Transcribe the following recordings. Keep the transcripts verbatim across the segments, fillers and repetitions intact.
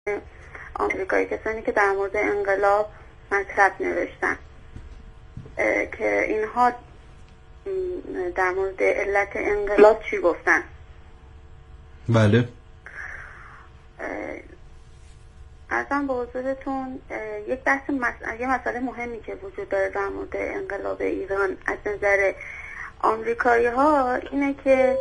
آمریکایی، کسانی که در مورد انقلاب مطلب نوشتن که اینها در مورد علت انقلاب چی گفتن. بله. ارزم به حضورتون یک بحث مس... یه مسئله مهمی که وجود داره در مورد انقلاب ایران از نظر آمریکایی ها اینه که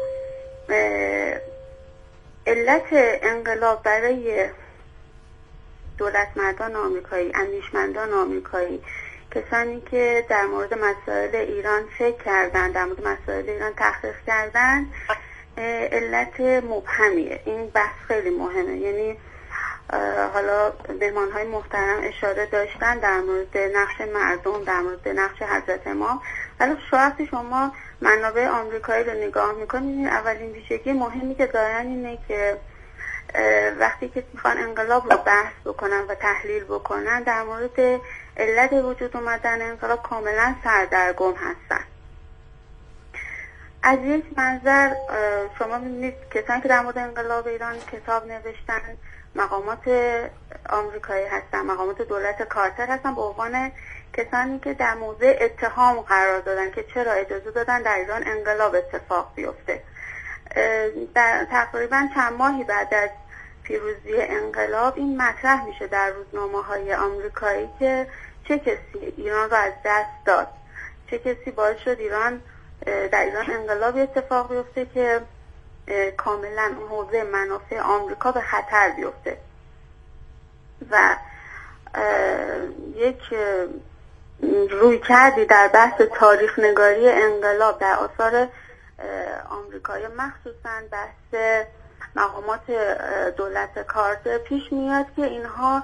علت انقلاب برای دولتمردان آمریکایی، اندیشمندان آمریکایی، کسانی که در مورد مسائل ایران فکر کردن، در مورد مسائل ایران تحقیق کردن، علت مبهمیه. این بحث خیلی مهمه. یعنی حالا مهمان‌های محترم اشاره داشتن در مورد نقش مردم، در مورد نقش حضرت امام، ولی وقتی شما منابع آمریکایی رو نگاه میکنید، اولین ویژگی مهمی که دارن اینه که وقتی که میخوان انقلاب رو بحث بکنن و تحلیل بکنن، در مورد علت وجود اومدن انقلاب کاملا سردرگم هستن. از یک منظر شما میبینید کسانی که در مورد انقلاب ایران کتاب نوشتن مقامات آمریکایی هستن، مقامات دولت کارتر هستن، به عنوان کسانی که در موضع اتهام قرار دادن که چرا اجازه دادن در ایران انقلاب اتفاق بیفته. در تقریبا چند ماهی بعد از پیروزی انقلاب این مطرح میشه در روزنامه‌های آمریکایی که چه کسی ایران رو از دست داد، چه کسی باعث شد ایران در ایران انقلاب اتفاق بیفته که کاملا اون حوزه منافع آمریکا به خطر بیفته. و یک روی کردی در بحث تاریخ نگاری انقلاب در آثار آمریکایی، مخصوصا بحث مقامات دولت کارتر پیش میاد که اینها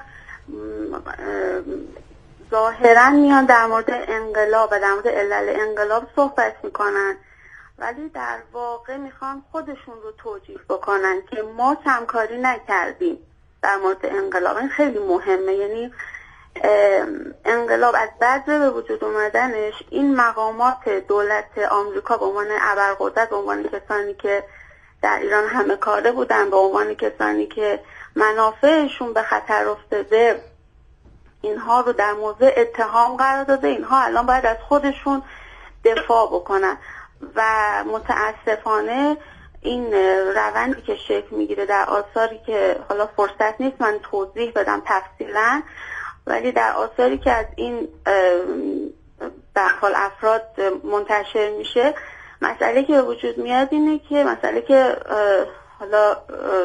ظاهرا میان در مورد انقلاب و در مورد علل انقلاب صحبت میکنن، ولی در واقع میخوان خودشون رو توجیه بکنن که ما کمکاری نکردیم در مورد انقلاب. این خیلی مهمه. یعنی انقلاب از بعد به وجود اومدنش این مقامات دولت آمریکا به عنوان ابرقدرت، به عنوان کسانی که در ایران همه کاره بودن، به عنوان کسانی که منافعشون به خطر افتاده، اینها رو در موضع اتهام قرار داده. اینها الان باید از خودشون دفاع بکنن و متاسفانه این روندی که شکل میگیره در آثاری که حالا فرصت نیست من توضیح بدم تفصیلا، ولی در آثاری که از این در حال افراد منتشر میشه، مسئله که به وجود میاد اینه که مسئله که حالا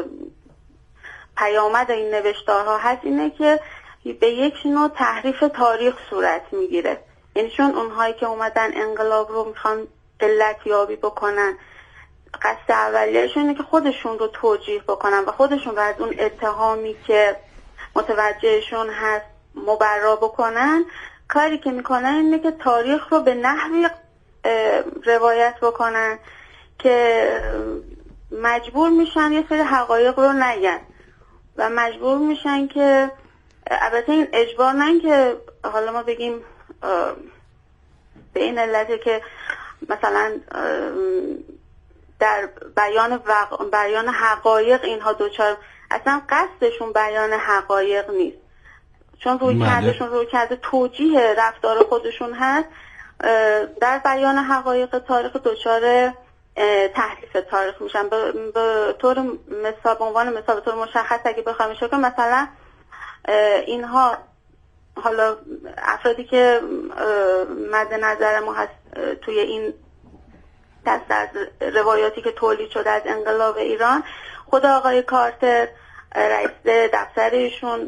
پیامد این نوشتارها هست اینه که به یک نوع تحریف تاریخ صورت میگیره. یعنی چون اونهایی که اومدن انقلاب رو میخوان علت یابی بکنن، قصد اولیه‌شون اینه که خودشون رو توجیه بکنن و خودشون رو از اون اتهامی که متوجهشون هست مبرا بکنن. کاری که میکنن اینه که تاریخ رو به نحوی روایت بکنن که مجبور میشن یه سری حقایق رو نگن و مجبور میشن که، البته این اجبار نه که حالا ما بگیم به این علته که مثلا در بیان وق... بیان حقایق اینها دوچار، اصلا قصدشون بیان حقایق نیست، چون روی کردشون روی کرده توجیه رفتار خودشون هست. در بیان حقایق تاریخ دوچار تحریف تاریخ میشن. به طور مثال، به عنوان مثال، به طور مشخص اگه بخوایم اشاره کنیم، مثلا اینها حالا افرادی که مد نظر ما هست توی این دست از روایاتی که تولید شده از انقلاب ایران، خود آقای کارتر، رئیس دفتر ایشون،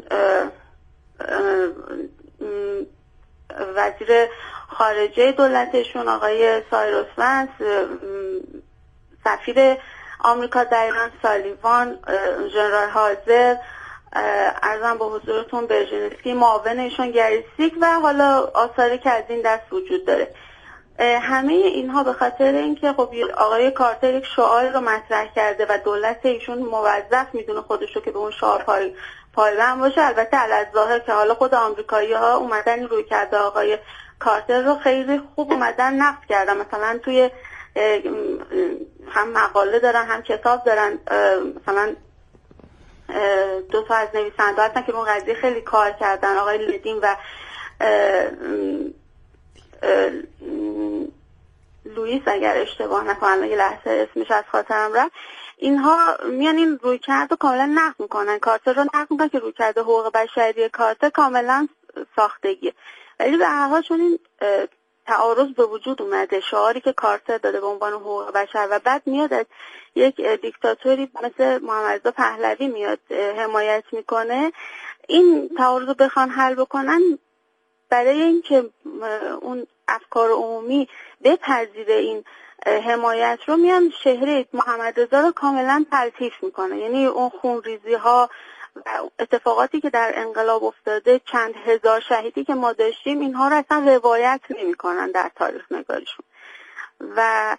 وزیر خارجه دولتشون آقای سایروس ونس، سفیر آمریکا در ایران سالیوان، ژنرال هازر، ارزم به حضورتون برژنسکی، معاونشون گریسیک و حالا آثاری که از این دست وجود داره. همه اینها به خاطر اینکه خب آقای کارتر یک شعار رو مطرح کرده و دولت ایشون موظف میدونه خودش رو که به اون شعار پای پایبند باشه. البته علی‌الظاهر که حالا خود آمریکایی‌ها اومدن روی کرده آقای کارتر رو خیلی خوب اومدن نقد کردن. مثلا توی هم مقاله دارن هم کتاب دارن، مثلا دو تا از نویسنده هستن که اون قضیه خیلی کار کردن، آقای لدین و لوئیس اگر اشتباه نکنم، یه لحظه اسمش از خاطرم رفت. اینها میان این رویکرد رو کاملا نقد میکنن، کارتر رو نقد میکنن که رویکرد حقوق بشری کارتر کاملا ساختگیه. ولی به هر حال چون این تعارض به وجود اومده، شعاری که کارتر داده به عنوان حقوق بشر و بعد میاد از یک دیکتاتوری مثل محمد رضا پهلوی میاد حمایت میکنه، این تعارض رو بخوان حل بکنن، برای اینکه اون افکار عمومی بپذیره این حمایت رو، میان چهره محمد رضا رو کاملا تلطیف میکنه. یعنی اون خونریزی ها و اتفاقاتی که در انقلاب افتاده، چند هزار شهیدی که ما داشتیم، اینها رو اصلا روایت نمیکنن در تاریخ نگاریشون. و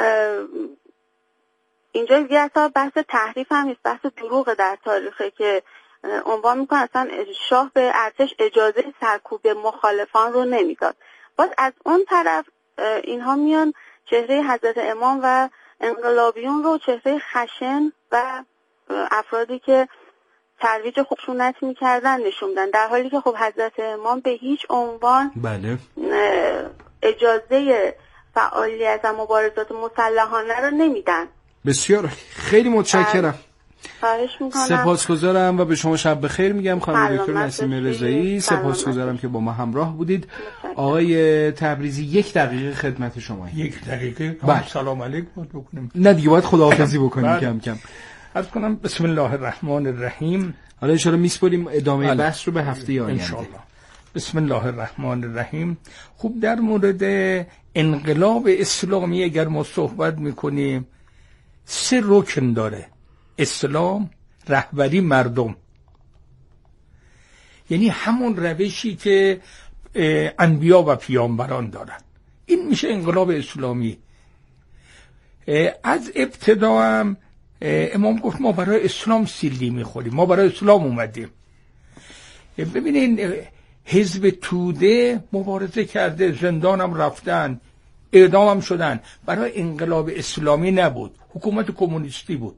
اینجا دیگه اصلا بحث تحریف هم نیست، بحث دروغ در تاریخه که عنوان میکنن اصلا شاه به ارتش اجازه سرکوب مخالفان رو نمیداد. باز از اون طرف اینها میان چهره حضرت امام و انقلابیون رو چهره خشن و افرادی که ترویج خشونت میکردن نشون میدن، در حالی که خب حضرت امام به هیچ عنوان بله اجازه فعالیت و مبارزات مسلحانه رو نمیدن. بسیار خیلی متشکرم. خواهش میکنم. سپاسگزارم و به شما شب بخیر میگم خانم دکتر نسیم رضایی. سپاسگزارم که با ما همراه بودید. آقای تبریزی یک دقیقه خدمت شما. یک دقیقه بله. سلام علیکم بکنیم. نه دیگه باید خداحافظی بکنیم کم کم. عرض کنم بسم الله الرحمن الرحیم. حالا ان شاءالله میسپاریم ادامه بحث رو به هفته آینده. ان شاءالله. بسم الله الرحمن الرحیم. خوب در مورد انقلاب اسلامی اگر ما صحبت میکنیم، سه رکن داره: اسلام، رهبری، مردم. یعنی همون روشی که انبیا و پیامبران دارن. این میشه انقلاب اسلامی. از ابتدا هم امام گفت ما برای اسلام سیلی میخوریم، ما برای اسلام اومدیم. ببینین حزب توده مبارزه کرده، زندان هم رفتن، اعدام هم شدن. برای انقلاب اسلامی نبود، حکومت کمونیستی بود.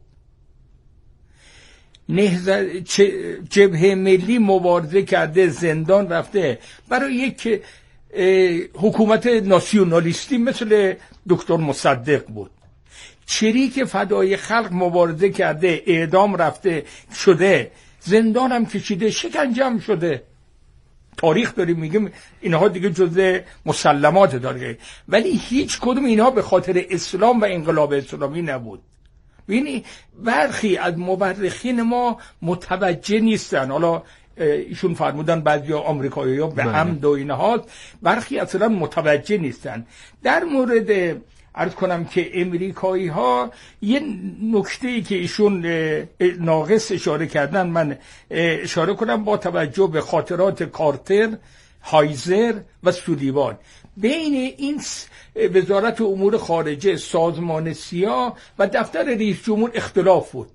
نهضت جبهه ملی مبارزه کرده، زندان رفته، برای یک حکومت ناسیونالیستی مثل دکتر مصدق بود. چریک فدای خلق مبارزه کرده، اعدام رفته شده، زندان هم کشیده، شکنجه هم شده. تاریخ داریم میگیم اینها دیگه جزء مسلمات داره، ولی هیچ کدوم اینها به خاطر اسلام و انقلاب اسلامی نبود. ببینی برخی از مورخین ما متوجه نیستن. حالا ایشون فرمودن بعضیا آمریکایی‌ها به عمد و اینها، برخی اصلا متوجه نیستن. در مورد عرض کنم که امریکایی ها یه نکته‌ای که ایشون ناقص اشاره کردن من اشاره کنم، با توجه به خاطرات کارتر، هایزر و سولیوان. بین این وزارت امور خارجه، سازمان سیا و دفتر رئیس جمهور اختلاف بود.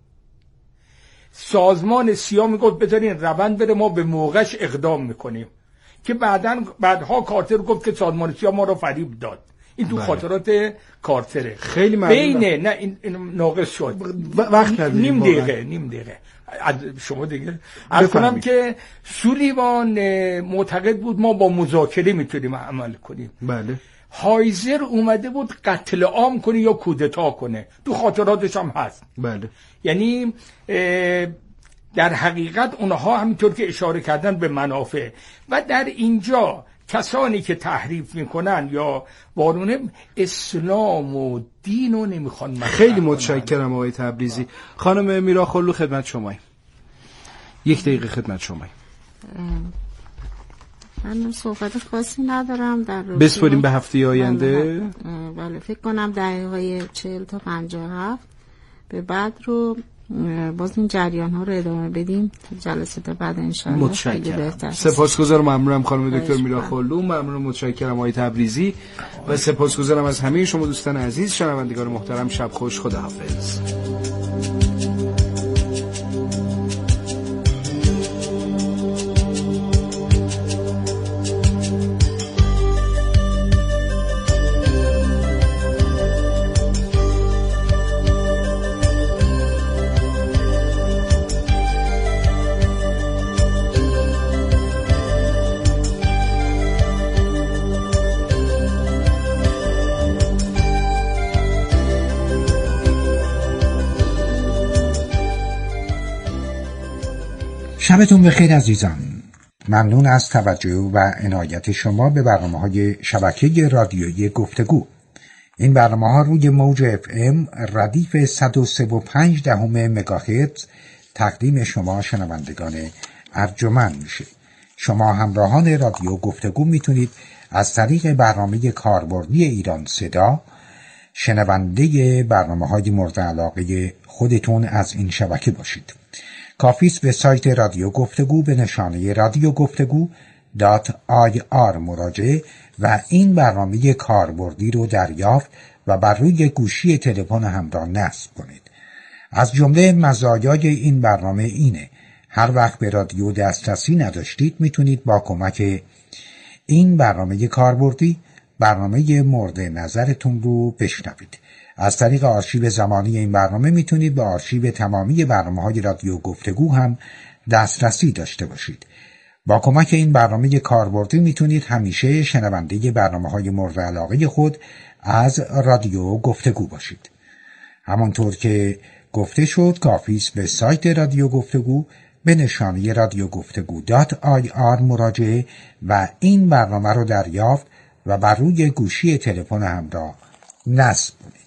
سازمان سیا میگفت بذارین روند بره، ما به موقعش اقدام میکنیم، که بعداً بعدها کارتر گفت که سازمان سیا ما رو فریب داد. این تو خاطرات کارتره. خیلی ممنون. بینه نه این, این ناقص شد. وقت کردیم نیم دقیقه نیم دقیقه شما دیگه عرض کنم که سولیوان معتقد بود ما با مذاکره میتونیم عمل کنیم. بله. هایزر اومده بود قتل عام کنه یا کودتا کنه، تو خاطراتش هم هست. بله. یعنی در حقیقت اونها همینطور که اشاره کردن به منافع. و در اینجا کسانی که تحریف میکنن یا وارونه اسلام و دین رو نمیخوان. خیلی متشکرم آقای تبریزی. خانم میراخلو خدمت شمایی. یک دقیقه خدمت شمایی. من صحبت خاصی ندارم در رو بسپاریم به هفته آینده. بله, بله فکر کنم دقیقه چهل تا پنجاه و هفت به بعد رو باز این جریان ها رو ادامه بدیم. جلسه بعد انشاءالله خیلی بهتر. سپاسگزارم، ممنونم خانم دکتر میراخلو، ممنونم، متشکرم آقای تبریزی و سپاسگزارم از همه شما دوستان عزیز. شنوندگان محترم شب خوش، خداحافظ. شبتون بخیر عزیزان. ممنون از توجه و عنایت شما به برنامه‌های شبکه رادیویی گفتگو. این برنامه‌ها روی موج اف ام ردیف صد و سه و پنج دهم مگاهرتز تقدیم شما شنوندگان ارجمند میشه. شما همراهان رادیو گفتگو میتونید از طریق برنامه کاربردی ایران صدا شنونده برنامه‌های مورد علاقه خودتون از این شبکه باشید. کافی است به سایت رادیو گفتگو به نشانه رادیو گفتگو دات آی آر مراجعه و این برنامه کاربردی رو دریافت و بر روی گوشی تلفن همراه نصب کنید. از جمله مزایای این برنامه اینه هر وقت به رادیو دسترسی نداشتید میتونید با کمک این برنامه کاربردی برنامه مورد نظرتون رو بشنوید. از طریق آرشیو زمانی این برنامه میتونید به آرشیو تمامی برنامه‌های رادیو گفتگو هم دسترسی داشته باشید. با کمک این برنامه کاربردی میتونید همیشه شنونده برنامه‌های مورد علاقه خود از رادیو گفتگو باشید. همانطور که گفته شد کافی است به سایت رادیو گفتگو به نشانه رادیو گفتگو دات آی آر مراجعه و این برنامه رو دریافت و بر روی گوشی تلفن همراه نصب کنید.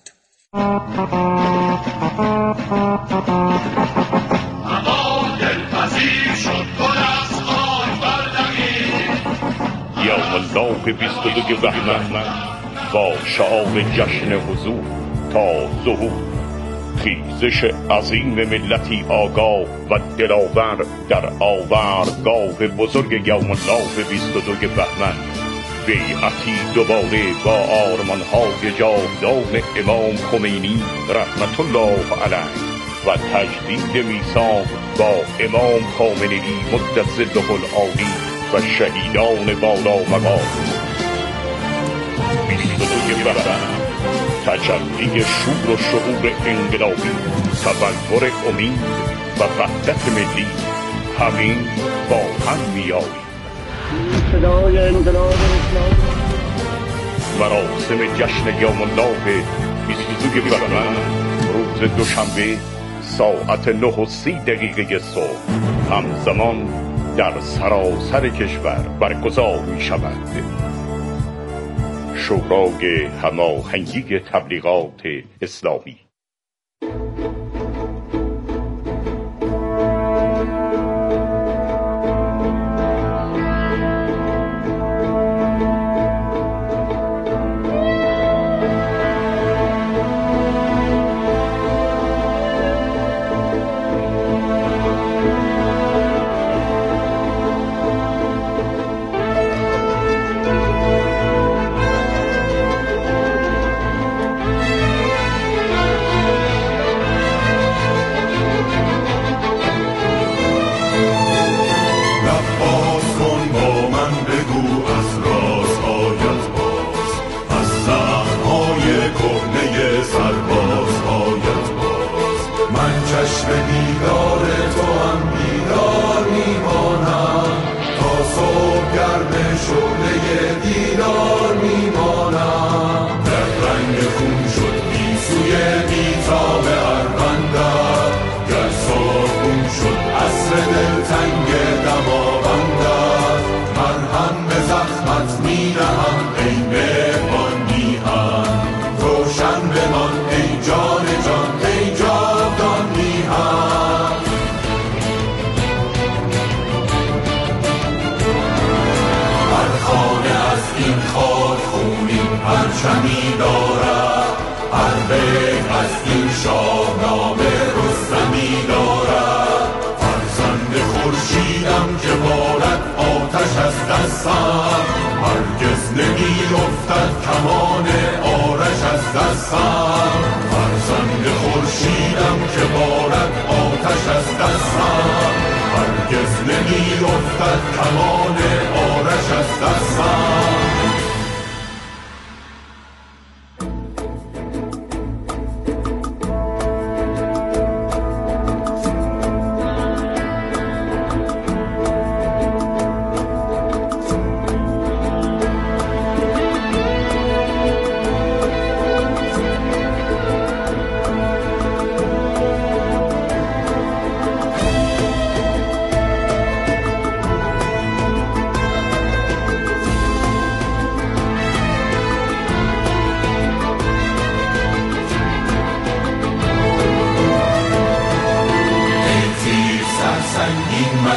یوم الله بیست و دو بهمن با شعار جشن حضور تا ظهور، خیزش عظیم ملتی آگاه و دلاور در آورگاه بزرگ یوم الله بیست و دو بهمن، بیعتی دوباره با آرمان‌های جاودان امام خمینی رحمت الله علیه و تجدید میثاق با امام خامنه‌ای مد ظله العالی و شهیدان بالا مقام. بیست و دو بهمن تجلی شور و شعور انقلابی، تبلور امید و وحدت ملی، همین با هم می‌آییم. صدای انقلاب اسلامی مراسم جشن یوم الله بیست و دو بهمن روز دوشنبه ساعت نه و سی دقیقه صبح همزمان در سراسر کشور برگزار می شود. شورای هماهنگی تبلیغات اسلامی.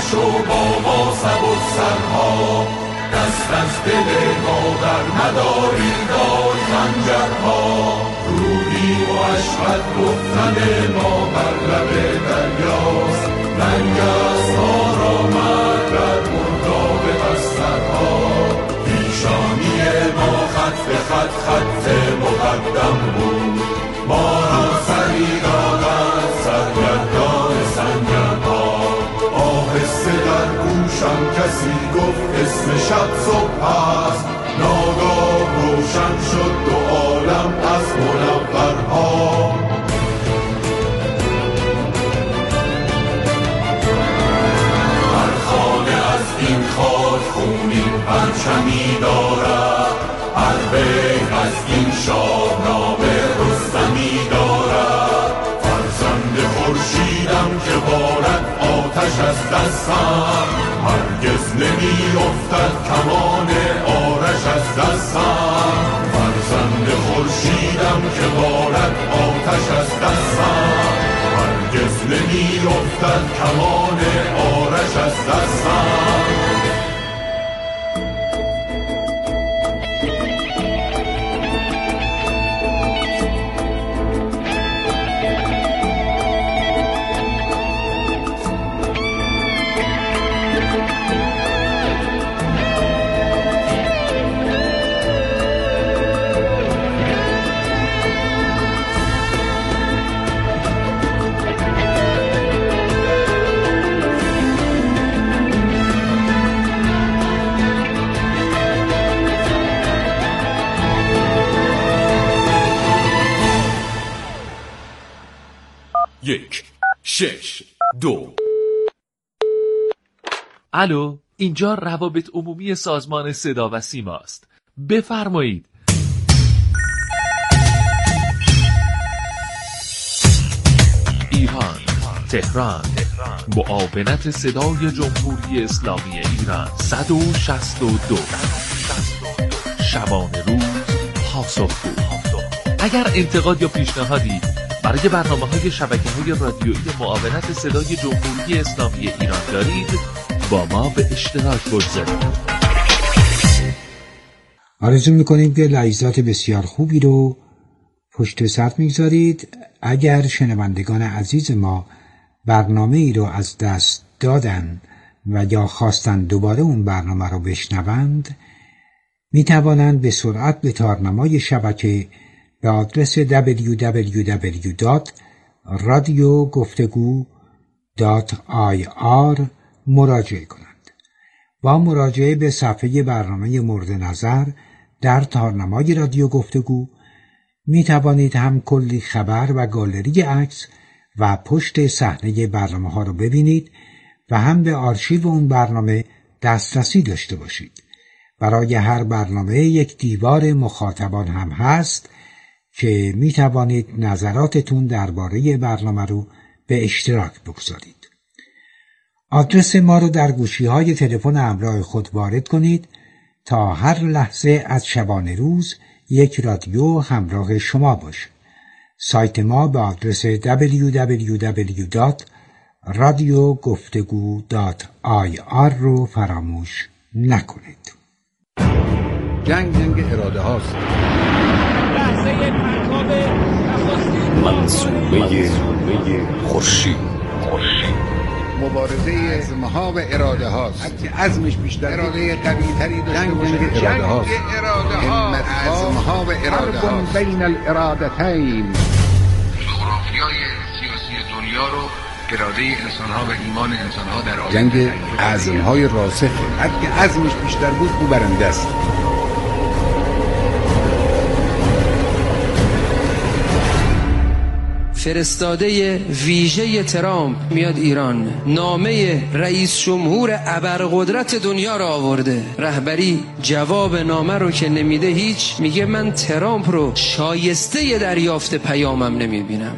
مشو با ما سبک سرها، دست از دل ما در مداری دار خنجرها. روحی و عشقت گفتن ما بر لب دریاست، رنگ است ها را مرد در مرداب بسترها. پیشانی ما خط به خط خط مقدم بود، ما را سری دادن سرگردان سنگرها. آهسته در گوشم کسی گفت اسم شب صبح است، ناگاه روشن شد دو عالم از منورها. هر خانه از این خاک خونین پرچمی دارد، هر بیت از این شاهنامه رستمی دارد. فرزند خورشیدم که بارد آتش از دستم، هرگز نمی افتد کمان آرش از دستم. فرزند خورشیدم که بارد آتش از دستم، هرگز نمی افتد کمان آرش از دستم. یک شش دو. الو، اینجا روابط عمومی سازمان صدا و سیما است. بفرمایید. ایران، تهران، معاونت صدای جمهوری اسلامی ایران. صد و شصت و دو. شبانه روز پاسخگو. اگر انتقاد یا پیشنهادی برای برنامه‌های شبکه‌های رادیویی معاونت صدای جمهوری اسلامی ایران دارید، با ما به اشتراک بگذارید. آرزو می‌کنیم که لحظات بسیار خوبی رو پشت سر می‌گذارید. اگر شنوندگان عزیز ما برنامه ای رو از دست دادن و یا خواستن دوباره اون برنامه رو بشنوند، می‌توانند به سرعت به تارنمای شبکه به آدرس دبلیو دبلیو دبلیو دات رادیو گفتگو دات آی آر مراجعه کنند. با مراجعه به صفحه برنامه مورد نظر در تارنمای رادیو گفتگو می توانید هم کلی خبر و گالری عکس و پشت صحنه برنامه ها رو ببینید و هم به آرشیو اون برنامه دسترسی داشته باشید. برای هر برنامه یک دیوار مخاطبان هم هست که می توانید نظراتتون درباره برنامه رو به اشتراک بگذارید. آدرس ما رو در گوشی های تلفن همراه خود وارد کنید تا هر لحظه از شبانه روز یک رادیو همراه شما باشه. سایت ما به آدرس دبلیو دبلیو دبلیو دات رادیو گفتگو دات آی آر رو فراموش نکنید. جنگ جنگ اراده هاست. منصوبه خورشید. مبارزه عزمها و اراده هاست. هرچی عزمش بیشتر اراده قوی تری داشته باشه. جنگ اراده هاست. همت عزمها و اراده هاست. بین الارادتین. جغرافیای سیاسی دنیا رو اراده انسانها و ایمان انسانها در آن جنگ عزمهای راسخه. هرچی عزمش بیشتر بود او برنده است. فرستاده ویژه ترامپ میاد ایران، نامه رئیس جمهور ابرقدرت دنیا رو آورده. رهبری جواب نامه رو که نمیده هیچ، میگه من ترامپ رو شایسته دریافت پیامم نمیبینم،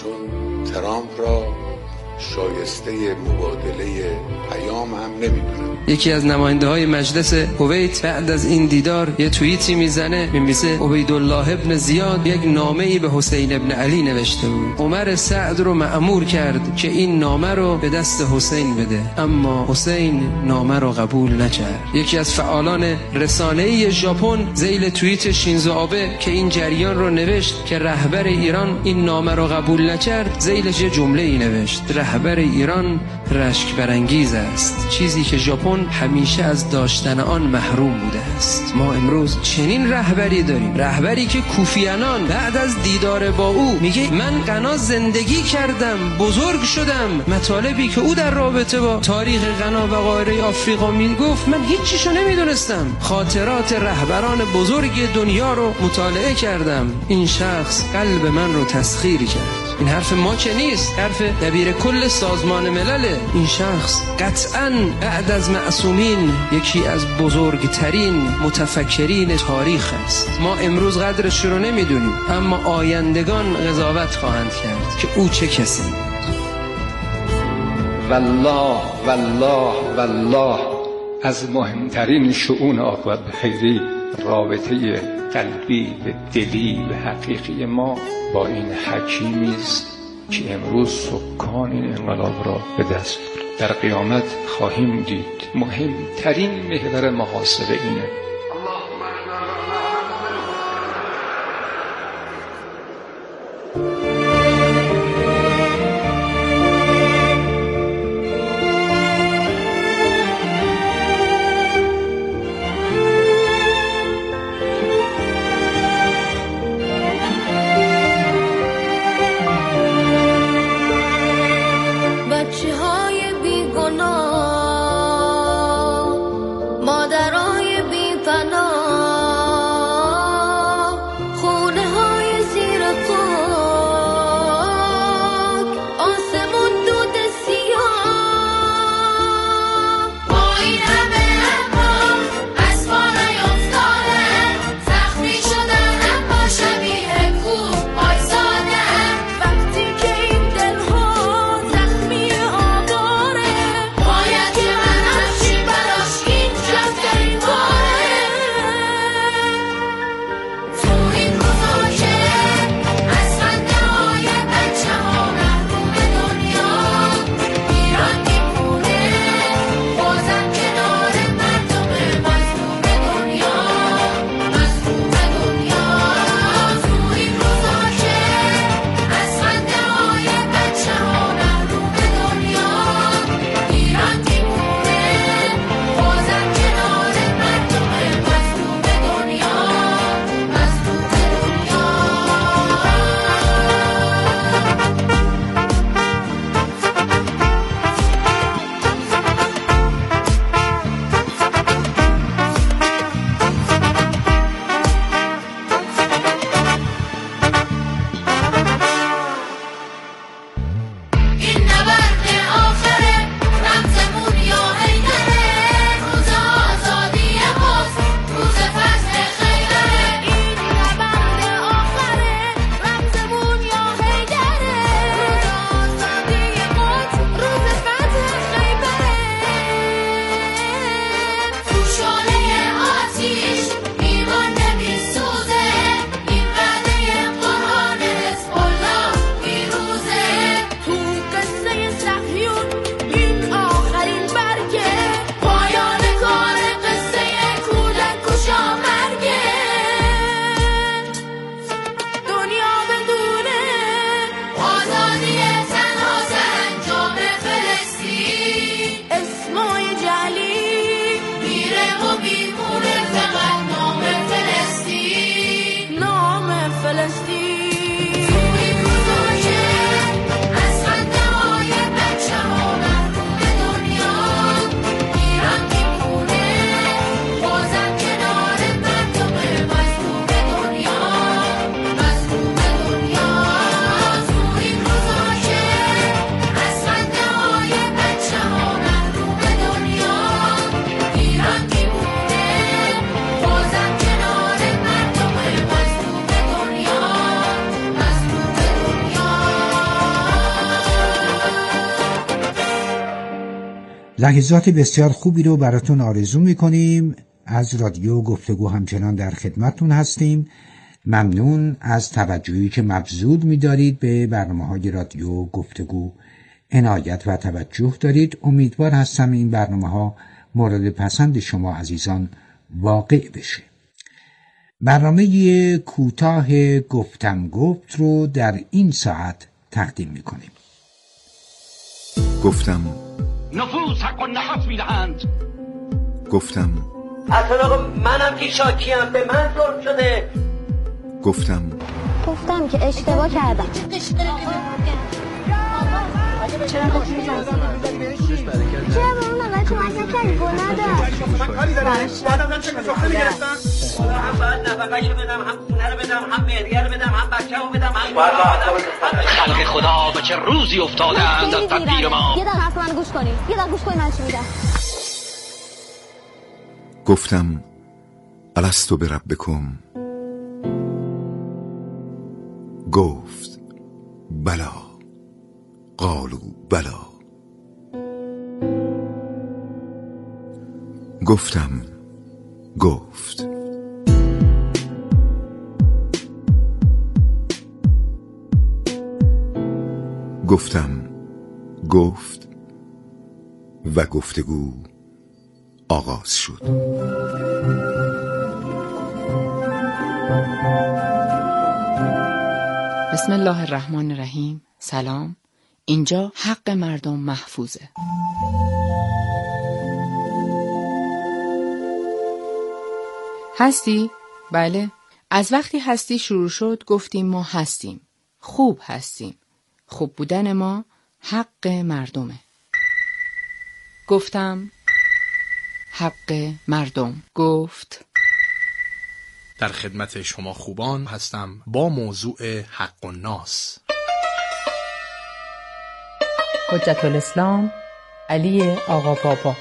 چون ترامپ را شایسته مبادله پیام هم نمیدونم. یکی از نماینده های مجلس کویت بعد از این دیدار یه توییتی میزنه، میمیسه عبیدالله ابن زیاد یک نامه‌ای به حسین ابن علی نوشته بود. عمر سعد رو مأمور کرد که این نامه رو به دست حسین بده، اما حسین نامه رو قبول نکرد. یکی از فعالان رسانه‌ای ژاپن ذیل توییت شینزو آبه که این جریان رو نوشت که رهبر ایران این نامه رو قبول نکرد، ذیلش یه جمله‌ای نوشت: رهبر ایران رشک برانگیز است، چیزی که ژاپن همیشه از داشتن آن محروم بوده است. ما امروز چنین رهبری داریم، رهبری که کوفیانان بعد از دیدار با او میگه من غنا زندگی کردم، بزرگ شدم. مطالبی که او در رابطه با تاریخ غنا و قاره آفریقا میگفت من هیچیشو نمیدونستم. خاطرات رهبران بزرگ دنیا رو مطالعه کردم. این شخص قلب من رو تسخیر کرد. این حرف ما که نیست، حرف دبیر کل سازمان ملله. این شخص قطعاً بعد از معصومین یکی از بزرگترین متفکرین تاریخ است. ما امروز قدرش رو نمیدونیم، اما آیندگان قضاوت خواهند کرد که او چه کسی بود. والله والله والله از مهمترین شؤون عاقبت خیری رابطه قلبی و دلی و حقیقی ما با این حکیمی است که امروز سکان این انقلاب را به دست دارد. در قیامت خواهیم دید مهمترین محور محاسبه اینه. مادرای بی لحظات بسیار خوبی رو براتون آرزو میکنیم. از رادیو گفتگو همچنان در خدمتتون هستیم. ممنون از توجهی که مبذول می‌دارید به برنامه‌های رادیو گفتگو. عنایت و توجه دارید. امیدوار هستم این برنامه‌ها مورد پسند شما عزیزان واقع بشه. برنامه کوتاه گفتم گفت رو در این ساعت تقدیم می‌کنیم. گفتم نفوس حق و نحس میدهند. گفتم اصلا منم که شاکیم، به من ظلم شده. گفتم گفتم که اشتباه کردم. چرا به اون آقای کمک نکردی؟ گناه داشت. من کاری دارم. بعدم من چه کسافه میگرفتم؟ هم باید نفقه‌شو بدم، هم خونه رو بدم، هم مهریه رو بدم، هم بچه‌مو بدم، هم خلق خدا به چه روزی افتادند از تدبیر ما. یه دقیقه حرف من گوش کنی. یه دقیقه گوش کنی من چی میگم. گفتم الستو بربکم. گفت بلا. قالوا بلا. گفتم گفت. گفتم گفت و گفتگو آغاز شد. بسم الله الرحمن الرحیم. سلام. اینجا حق مردم محفوظه. هستی؟ بله. از وقتی هستی شروع شد گفتیم ما هستیم. خوب هستیم. خوب بودن ما حق مردمه. گفتم حق مردم. گفت در خدمت شما خوبان هستم با موضوع حق الناس. حجت الاسلام علی آقا بابا.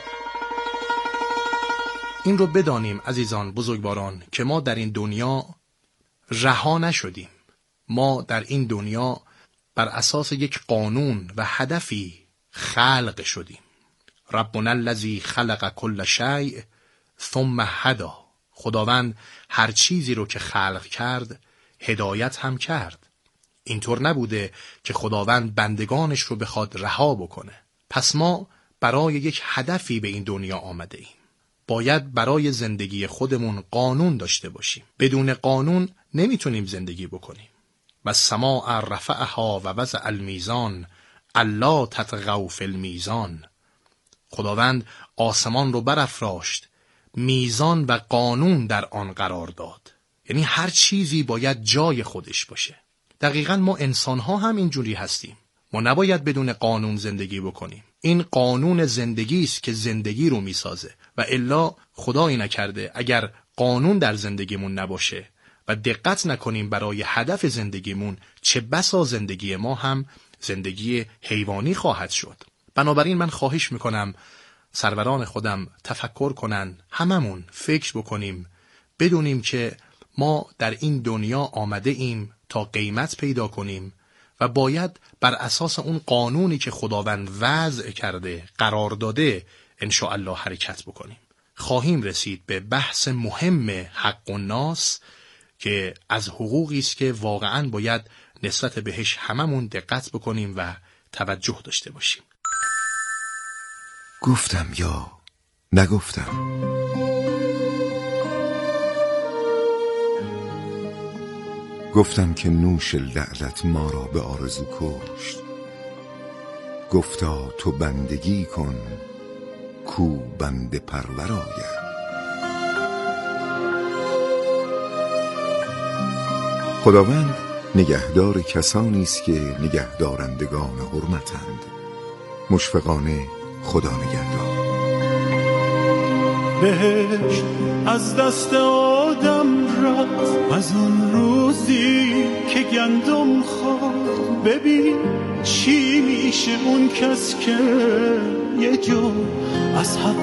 این رو بدانیم عزیزان بزرگواران که ما در این دنیا رها نشدیم. ما در این دنیا بر اساس یک قانون و هدفی خلق شدیم. ربنا الذی خلق کل شیء ثم هدی. خداوند هر چیزی رو که خلق کرد هدایت هم کرد. اینطور نبوده که خداوند بندگانش رو بخواد رها بکنه. پس ما برای یک هدفی به این دنیا آمده ایم. باید برای زندگی خودمون قانون داشته باشیم. بدون قانون نمیتونیم زندگی بکنیم. و السماء رفعها و وضع المیزان الا تطغوا فی المیزان. خداوند آسمان رو برافراشت، میزان و قانون در آن قرار داد. یعنی هر چیزی باید جای خودش باشه. دقیقاً ما انسان‌ها هم اینجوری هستیم. ما نباید بدون قانون زندگی بکنیم. این قانون زندگی است که زندگی رو میسازه و الا خدایی نکرده اگر قانون در زندگیمون نباشه و دقت نکنیم برای هدف زندگیمون، چه بسا زندگی ما هم زندگی حیوانی خواهد شد. بنابراین من خواهش میکنم سروران خودم تفکر کنن، هممون فکر بکنیم، بدونیم که ما در این دنیا آمده ایم تا قیمت پیدا کنیم و باید بر اساس اون قانونی که خداوند وضع کرده، قرار داده، انشاءالله حرکت بکنیم. خواهیم رسید به بحث مهم حق الناس که از حقوقی است که واقعاً باید نسبت بهش هممون دقت بکنیم و توجه داشته باشیم. گفتم یا نگفتم. گفتم که نوش لعلت ما را به آرزو کشت. گفتا تو بندگی کن کو بنده پرور آید. خداوند نگهدار کسانی است که نگهدارندگان حرمتند. مشفقانه خدا نگهدار. بهشت از دست آدم رفت از اون روزی که گندم خورد. ببین چی میشه اون کس که یه جو از حق